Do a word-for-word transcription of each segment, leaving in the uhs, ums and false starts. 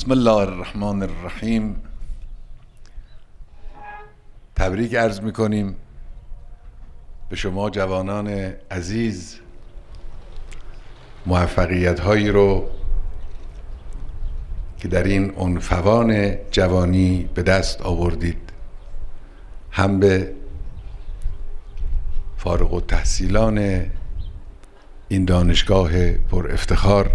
بسم الله الرحمن الرحیم. تبریک عرض میکنیم به شما جوانان عزیز، موفقیت هایی رو که در این عنفوان جوانی به دست آوردید، هم به فارغ التحصیلان این دانشگاه پر افتخار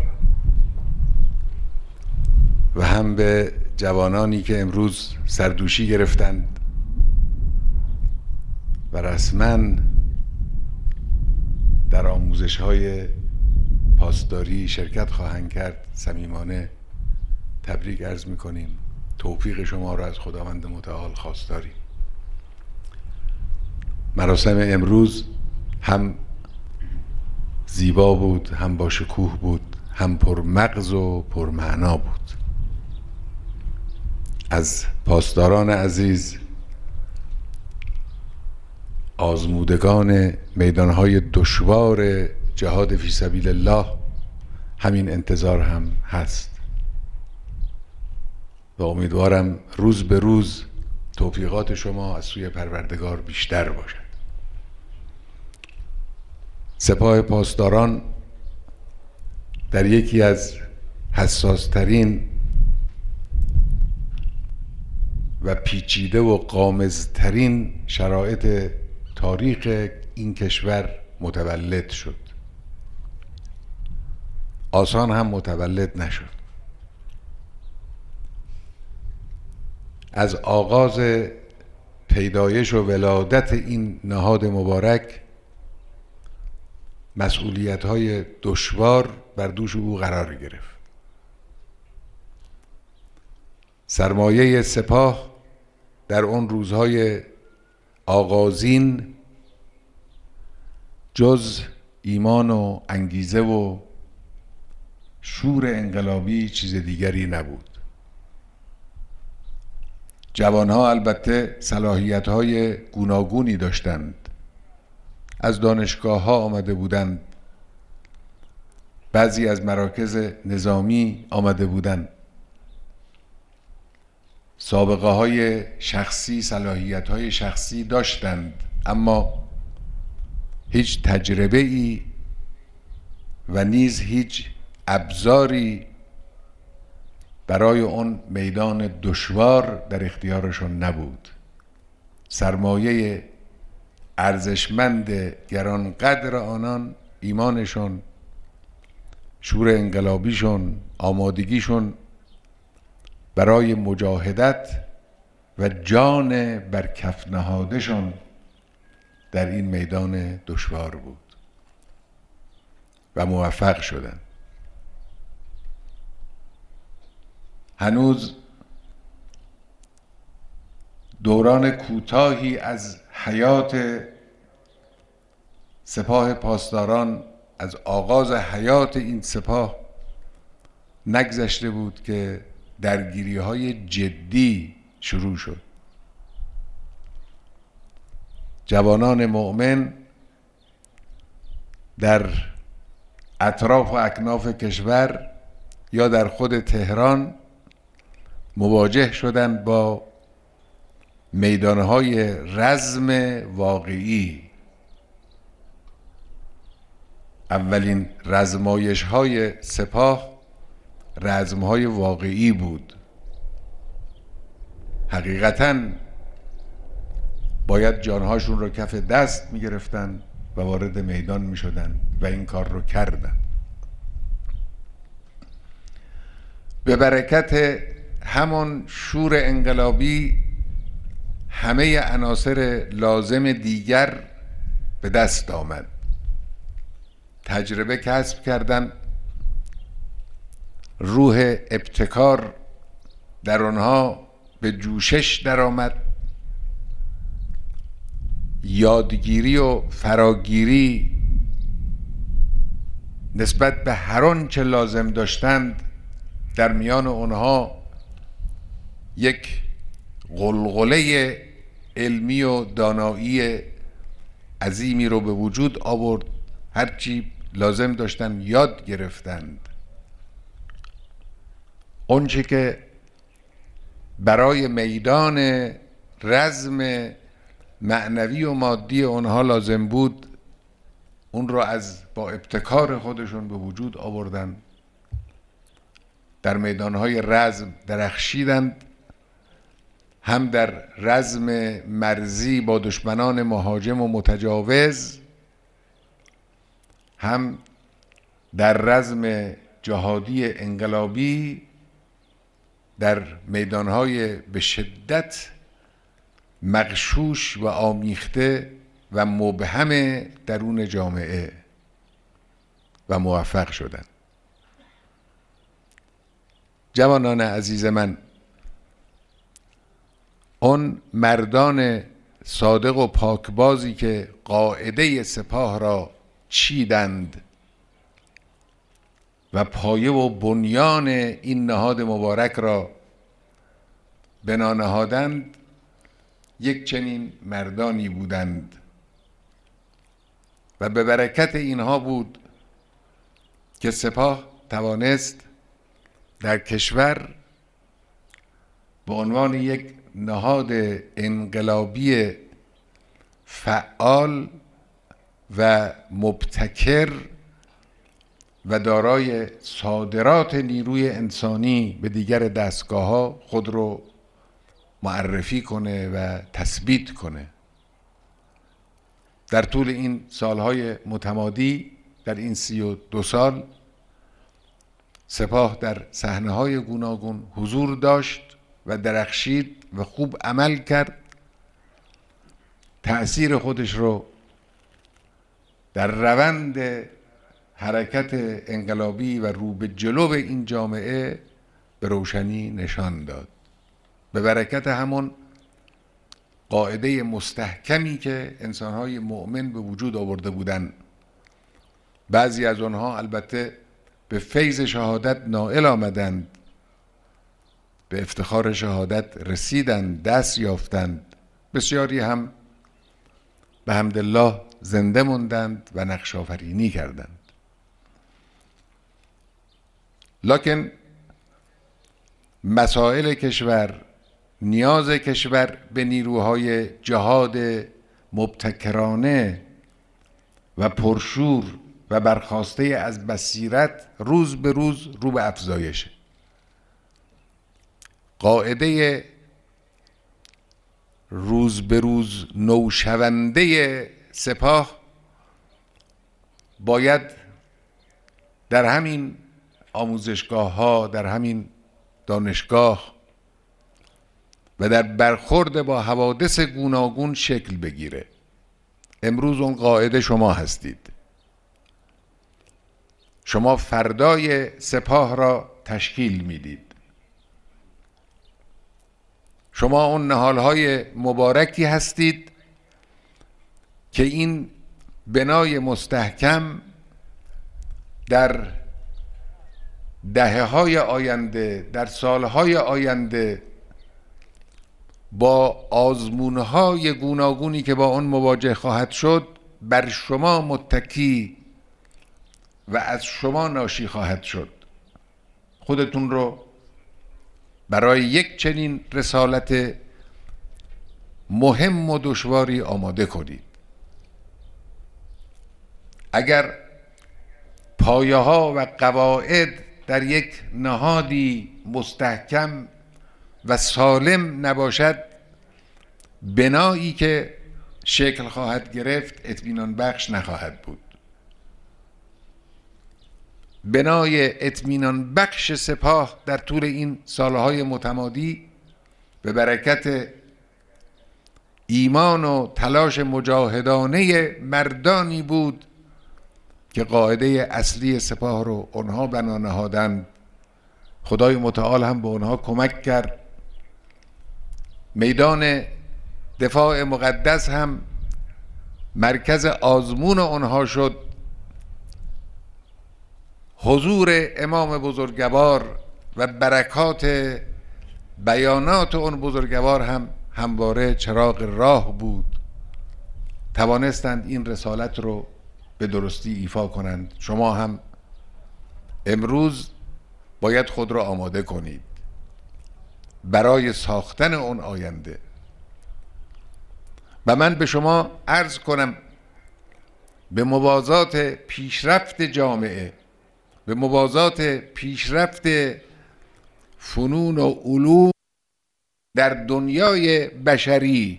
و هم به جوانانی که امروز سردوشی گرفتند و رسما در آموزش‌های پاسداری شرکت خواهند کرد. صمیمانه تبریک عرض می‌کنیم. توفیق شما را از خداوند متعال خواستاریم. مراسم امروز هم زیبا بود، هم با شکوه بود، هم پر مغز و پر معنا بود. از پاسداران عزیز، آزمودگان میدانهای دشوار جهاد فی سبیل الله، همین انتظار هم هست و امیدوارم روز به روز توفیقات شما از سوی پروردگار بیشتر باشد. سپاه پاسداران در یکی از حساسترین و پیچیده و غامض‌ترین شرایط تاریخ این کشور متولد شد. آسان هم متولد نشد. از آغاز پیدایش و ولادت این نهاد مبارک مسئولیت‌های دشوار بر دوش او قرار گرفت. سرمایه سپاه در اون روزهای آغازین جز ایمان و انگیزه و شور انقلابی چیز دیگری نبود. جوانها البته صلاحیت‌های گوناگونی داشتند. از دانشگاه‌ها آمده بودند، بعضی از مراکز نظامی آمده بودند، سابقه های شخصی، صلاحیت های شخصی داشتند، اما هیچ تجربه ای و نیز هیچ ابزاری برای اون میدان دشوار در اختیارشون نبود. سرمایه ارزشمند گرانقدر آنان ایمانشون، شور انقلابیشون، آمادگیشون برای مجاهدت و جان بر کف نهادشون در این میدان دشوار بود و موفق شدند. هنوز دوران کوتاهی از حیات سپاه پاسداران، از آغاز حیات این سپاه نگذشته بود که درگیری های جدی شروع شد. جوانان مؤمن در اطراف و اکناف کشور یا در خود تهران مواجه شدند با میدانهای رزم واقعی. اولین رزمایش های سپاه رزمهای واقعی بود. حقیقتاً باید جانهاشون رو کف دست می گرفتن و وارد میدان می شدن و این کار رو کردن. به برکت همون شور انقلابی همه عناصر لازم دیگر به دست آمد. تجربه کسب کردن، روح ابتکار در آنها به جوشش درآمد، یادگیری و فراگیری نسبت به هر آنچه لازم داشتند در میان آنها یک غلغله علمی و دانایی عظیمی رو به وجود آورد. هرچی لازم داشتن یاد گرفتند. اونچه که برای میدان رزم معنوی و مادی اونها لازم بود اون رو از با ابتکار خودشون به وجود آوردن، در میدانهای رزم درخشیدند، هم در رزم مرزی با دشمنان مهاجم و متجاوز، هم در رزم جهادی انقلابی در میدانهای به شدت مغشوش و آمیخته و مبهم درون جامعه و موفق شدند. جوانان عزیز من، اون مردان صادق و پاکبازی که قاعده سپاه را چیدند و پایه و بنیان این نهاد مبارک را بنا نهادند، یک چنین مردانی بودند و به برکت اینها بود که سپاه توانست در کشور به عنوان یک نهاد انقلابی فعال و مبتکر و دارای صادرات نیروی انسانی به دیگر دستگاه‌ها خود رو معرفی کنه و تثبیت کنه. در طول این سالهای متمادی، در این سی و دو سال، سپاه در صحنه‌های گوناگون حضور داشت و درخشید و خوب عمل کرد. تأثیر خودش رو در روند حرکت انقلابی و رو به جلو این جامعه به روشنی نشان داد، به برکت همون قاعده مستحکمی که انسان‌های مؤمن به وجود آورده بودند. بعضی از آنها البته به فیض شهادت نائل آمدند، به افتخار شهادت رسیدند، دست یافتند. بسیاری هم به حمدالله زنده موندند و نقش آفرینی کردند. لکن مسائل کشور، نیاز کشور به نیروهای جهاد مبتکرانه و پرشور و برخاسته از بصیرت روز به روز رو به افزایشه. قاعده روز به روز نوشونده سپاه باید در همین آموزشگاه ها، در همین دانشگاه و در برخورد با حوادث گوناگون شکل بگیره. امروز اون قاعده شما هستید. شما فردای سپاه را تشکیل میدید. شما اون نهالهای مبارکی هستید که این بنای مستحکم در دهه‌های آینده، در سالهای آینده، با آزمونهای گوناگونی که با آن مواجه خواهد شد بر شما متکی و از شما ناشی خواهد شد. خودتون رو برای یک چنین رسالت مهم و دشواری آماده کنید. اگر پایه ها و قواعد در یک نهادی مستحکم و سالم نباشد، بنایی که شکل خواهد گرفت اطمینان بخش نخواهد بود. بنای اطمینان بخش سپاه در طول این سالهای متمادی به برکت ایمان و تلاش مجاهدانه مردانی بود که قاعده اصلی سپاه رو اونها بنا نهادند. خدای متعال هم به اونها کمک کرد. میدان دفاع مقدس هم مرکز آزمون اونها شد. حضور امام بزرگوار و برکات بیانات اون بزرگوار هم همواره چراغ راه بود. توانستند این رسالت رو به درستی ایفا کنند. شما هم امروز باید خود را آماده کنید برای ساختن اون آینده. و من به شما عرض کنم به موازات پیشرفت جامعه، به موازات پیشرفت فنون و علوم در دنیای بشری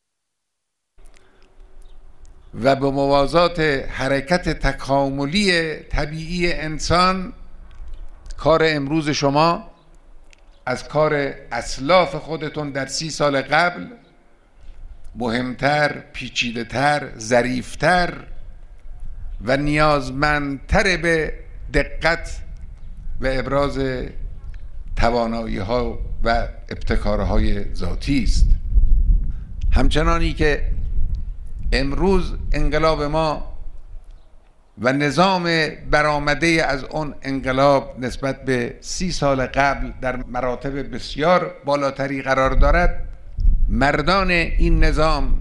و به موازات حرکت تکاملی طبیعی انسان، کار امروز شما از کار اسلاف خودتون در سی سال قبل مهمتر، پیچیده‌تر، ظریفتر و نیازمندتر به دقت و ابراز توانایی‌ها و ابتکارهای ذاتی است. همچنانی که امروز انقلاب ما و نظام برآمده از اون انقلاب نسبت به سی سال قبل در مراتب بسیار بالاتری قرار دارد، مردان این نظام،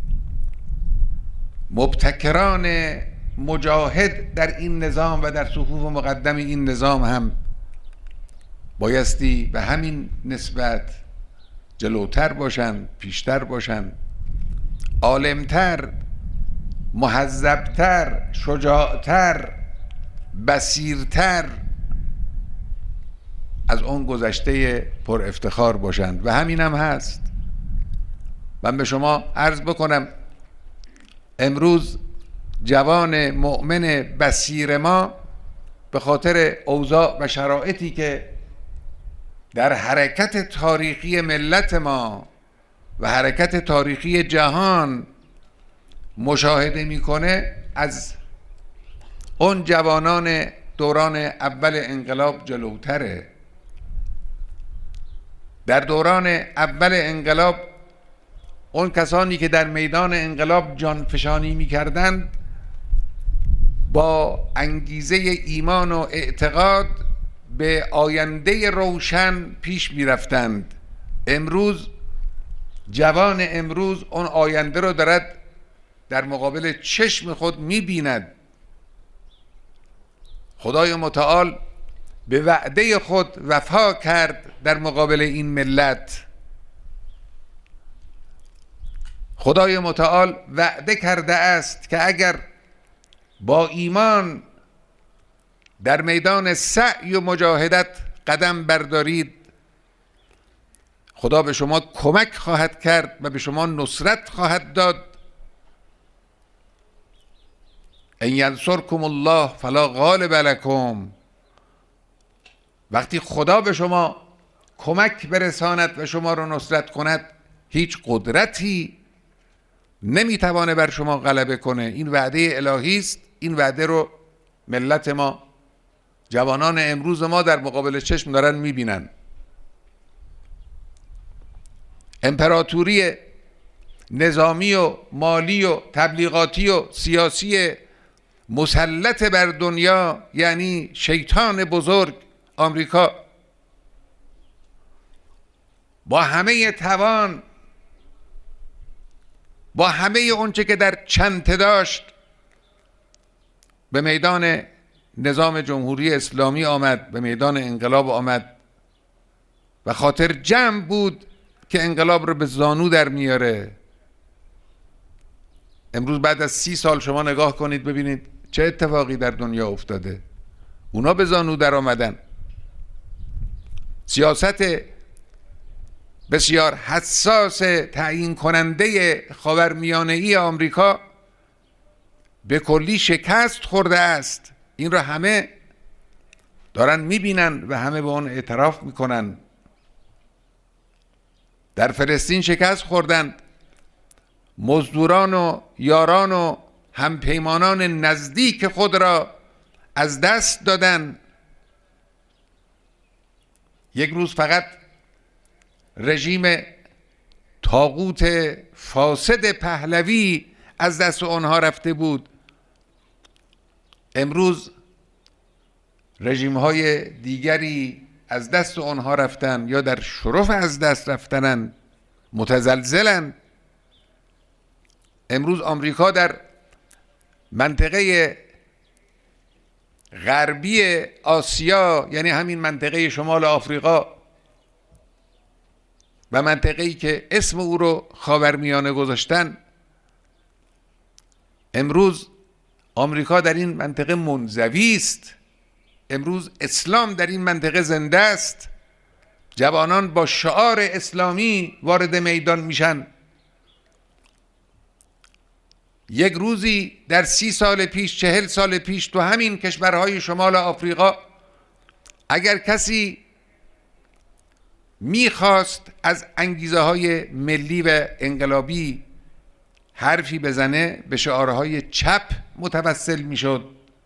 مبتکران مجاهد در این نظام و در صفوف مقدم این نظام هم بایستی به همین نسبت جلوتر باشند، پیشتر باشند، عالمتر، مهذبتر، شجاعتر، بصیرتر از اون گذشته پر افتخار باشند. و همین هم هست. من به شما عرض بکنم امروز جوان مؤمن بصیر ما به خاطر اوضاع و شرایطی که در حرکت تاریخی ملت ما و حرکت تاریخی جهان مشاهده میکنه، از اون جوانان دوران اول انقلاب جلوتره. در دوران اول انقلاب اون کسانی که در میدان انقلاب جانفشانی میکردند با انگیزه ایمان و اعتقاد به آینده روشن پیش میرفتند. امروز جوان امروز اون آینده رو دارد در مقابل چشم خود میبیند. خدای متعال به وعده خود وفا کرد در مقابل این ملت. خدای متعال وعده کرده است که اگر با ایمان در میدان سعی و مجاهدت قدم بردارید، خدا به شما کمک خواهد کرد و به شما نصرت خواهد داد. ان ینصرکم الله فلا غالب لکم. وقتی خدا به شما کمک برساند و شما رو نصرت کند، هیچ قدرتی نمیتوانه بر شما غلبه کنه. این وعده الهی است. این وعده رو ملت ما، جوانان امروز ما در مقابل چشم دارن میبینن. امپراتوری نظامی و مالی و تبلیغاتی و سیاسی مسلط بر دنیا، یعنی شیطان بزرگ آمریکا، با همه توان، با همه اونچه که در چنته داشت، به میدان نظام جمهوری اسلامی آمد، به میدان انقلاب آمد و خاطر جمع بود که انقلاب رو به زانو در میاره. امروز بعد از سی سال شما نگاه کنید ببینید چه اتفاقی در دنیا افتاده. اونا به زانو در آمدن. سیاست بسیار حساس تعیین کننده خاورمیانه‌ای آمریکا به کلی شکست خورده است. این را همه دارن میبینن و همه به اون اعتراف میکنن. در فلسطین شکست خوردند. مزدوران و یاران و همپیمانان نزدیک خود را از دست دادن. یک روز فقط رژیم طاغوت فاسد پهلوی از دست آنها رفته بود. امروز رژیم های دیگری از دست آنها رفتن یا در شرف از دست رفتنن، متزلزلن. امروز آمریکا در منطقه غربی آسیا، یعنی همین منطقه شمال آفریقا و منطقه‌ای که اسم او رو خاورمیانه گذاشتن، امروز آمریکا در این منطقه منزوی است. امروز اسلام در این منطقه زنده است. جوانان با شعار اسلامی وارد میدان میشن. یک روزی در سی سال پیش، چهل سال پیش، تو همین کشورهای شمال آفریقا اگر کسی میخواست از انگیزه های ملی و انقلابی حرفی بزنه، به شعارهای چپ متوسل میشد.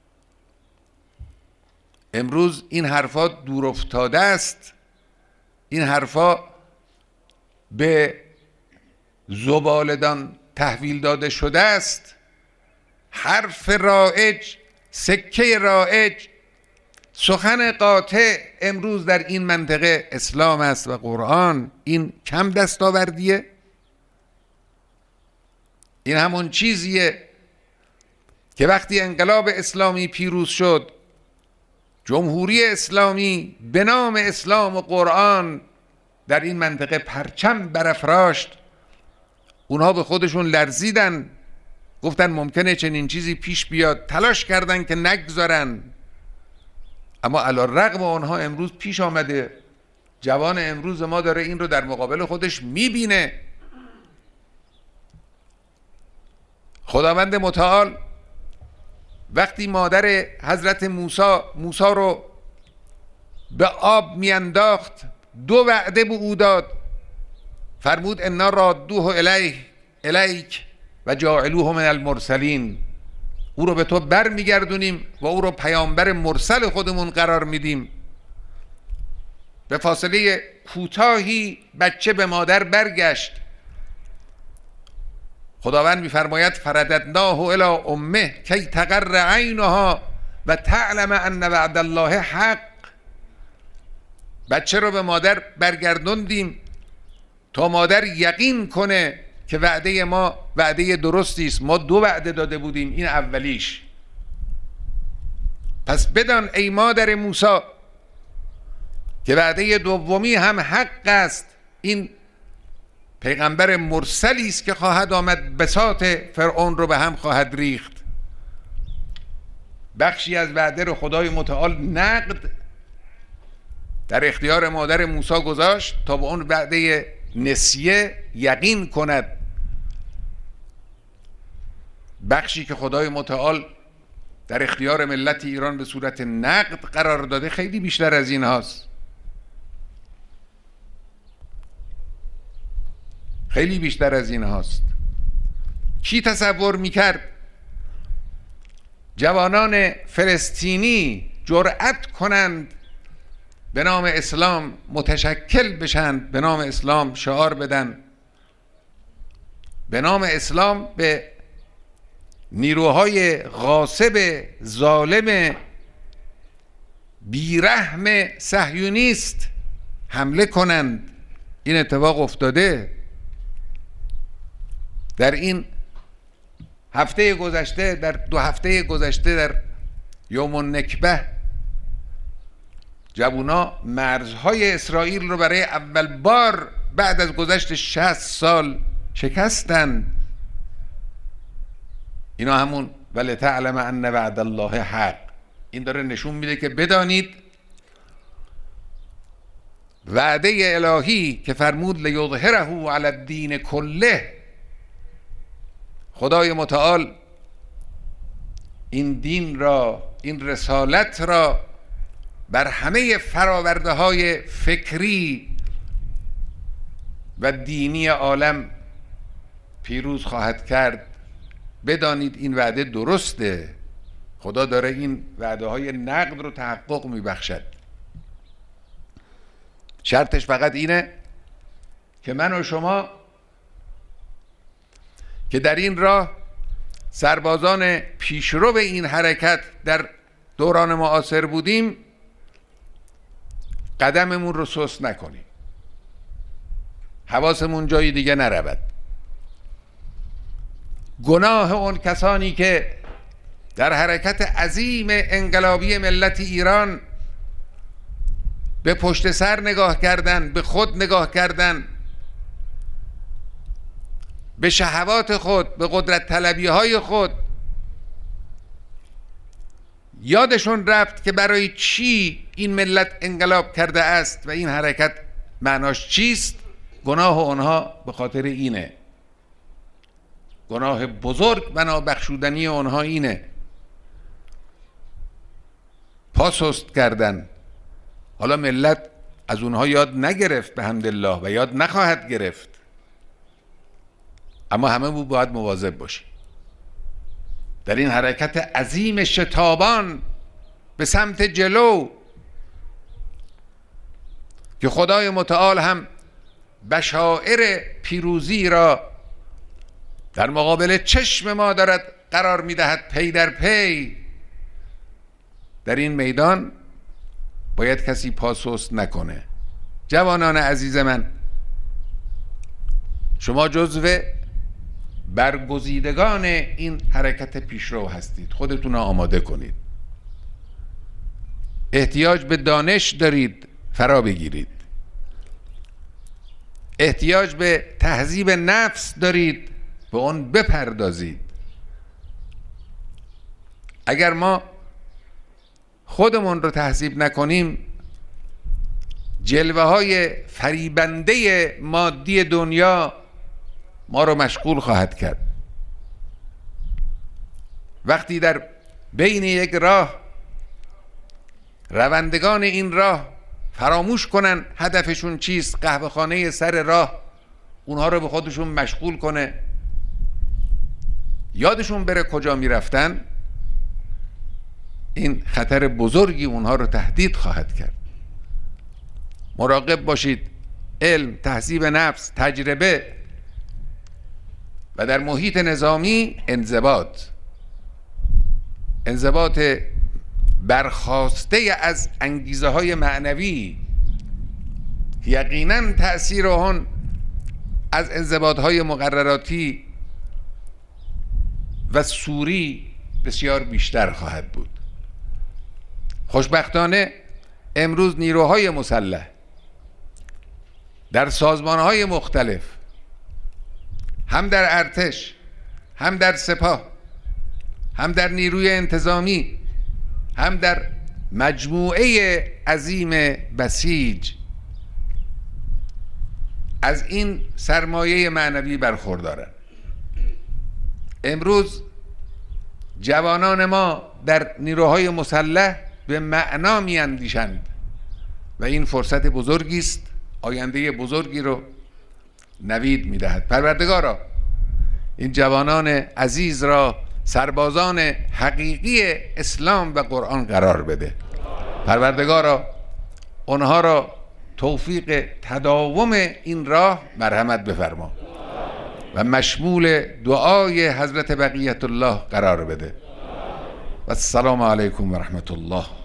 امروز این حرفا دور افتاده است. این حرفا به زبالدان تحویل داده شده است. حرف رایج، سکه رایج، سخن قاطع امروز در این منطقه اسلام است و قرآن. این کم دستاوردیه؟ این همون چیزیه که وقتی انقلاب اسلامی پیروز شد، جمهوری اسلامی به نام اسلام و قرآن در این منطقه پرچم برافراشت. اونها به خودشون لرزیدن، گفتن ممکنه چنین چیزی پیش بیاد، تلاش کردن که نگذارن، اما علی الرغم اونها امروز پیش آمده. جوان امروز ما داره این رو در مقابل خودش میبینه. خداوند متعال وقتی مادر حضرت موسی موسی رو به آب میانداخت، دو وعده به او داد. فرمود انا رادوه الیه الیک و جاعلوه من المرسلین. او رو به تو بر میگردونیم و او رو پیامبر مرسل خودمون قرار میدیم. به فاصله کوتاهی بچه به مادر برگشت. خداوند میفرماید فرددناه الی امه کی تقر عینها و تعلم ان وعد الله حق. بچه رو به مادر برگردوندیم تا مادر یقین کنه که وعده ما وعده درستی است. ما دو وعده داده بودیم، این اولیش. پس بدان ای مادر موسی که وعده دومی هم حق است. این پیغمبر مرسلی است که خواهد آمد، بساط فرعون رو به هم خواهد ریخت. بخشی از وعده رو خدای متعال نقد در اختیار مادر موسی گذاشت تا به اون وعده نسیه یقین کند. بخشی که خدای متعال در اختیار ملت ایران به صورت نقد قرار داده خیلی بیشتر از این هاست. خیلی بیشتر از این هاست. کی تصور میکرد جوانان فلسطینی جرأت کنند به نام اسلام متشکل بشند، به نام اسلام شعار بدن، به نام اسلام به نیروهای غاصب ظالم بیرحم صهیونیست حمله کنند؟ این اتفاق افتاده. در این هفته گذشته، در دو هفته گذشته، در یوم النکبه، جوونا مرزهای اسرائیل رو برای اول بار بعد از گذشت شصت سال شکستن. اینا همون ولی تعلم ان وعد الله حق. این داره نشون میده که بدانید وعده الهی که فرمود لیظهره علی الدین کله، خدای متعال این دین را، این رسالت را بر همه فراورده های فکری و دینی عالم پیروز خواهد کرد. بدانید این وعده درسته. خدا داره این وعده های نقد رو تحقق میبخشد. شرطش فقط اینه که من و شما که در این راه سربازان پیشرو این حرکت در دوران معاصر بودیم، قدممون رو سست نکنیم، حواسمون جایی دیگه نرود. گناه اون کسانی که در حرکت عظیم انقلابی ملت ایران به پشت سر نگاه کردن، به خود نگاه کردن، به شهوات خود، به قدرت طلبی های خود. یادشون رفت که برای چی این ملت انقلاب کرده است و این حرکت معناش چیست. گناه اونها به خاطر اینه، گناه بزرگ و نابخشودنی اونها اینه. پا سست کردن. حالا ملت از اونها یاد نگرفت بحمدالله و یاد نخواهد گرفت، اما همه بود باید مواظب باشیم در این حرکت عظیم شتابان به سمت جلو که خدای متعال هم بشائر پیروزی را در مقابل چشم ما دارد قرار میدهد پی در پی. در این میدان باید کسی پا سست نکنه. جوانان عزیز من، شما جزو برگزیدگان این حرکت پیشرو هستید. خودتون را آماده کنید. احتیاج به دانش دارید، فرا بگیرید. احتیاج به تهذیب نفس دارید، به اون بپردازید. اگر ما خودمون رو تهذیب نکنیم، جلوه های فریبنده مادی دنیا ما رو مشغول خواهد کرد. وقتی در بین یک راه روندگان این راه فراموش کنن هدفشون چیست، قهوه خانه سر راه اونها رو به خودشون مشغول کنه، یادشون بره کجا میرفتن، این خطر بزرگی اونها رو تهدید خواهد کرد. مراقب باشید. علم، تهذیب نفس، تجربه و در محیط نظامی انضباط انضباط برخاسته از انگیزه های معنوی. یقینا تأثیر آن از انضباط های مقرراتی و سوری بسیار بیشتر خواهد بود. خوشبختانه امروز نیروهای مسلح در سازمانهای مختلف، هم در ارتش، هم در سپاه، هم در نیروی انتظامی، هم در مجموعه عظیم بسیج از این سرمایه معنوی برخوردارند. امروز جوانان ما در نیروهای مسلح به معنا می اندیشند و این فرصت بزرگی است، آینده بزرگی رو نوید می دهد. پروردگارا این جوانان عزیز را سربازان حقیقی اسلام و قرآن قرار بده. پروردگارا آنها را توفیق تداوم این راه مرحمت بفرما و مشمول دعای حضرت بقیت الله قرار بده. و السلام علیکم و رحمت الله.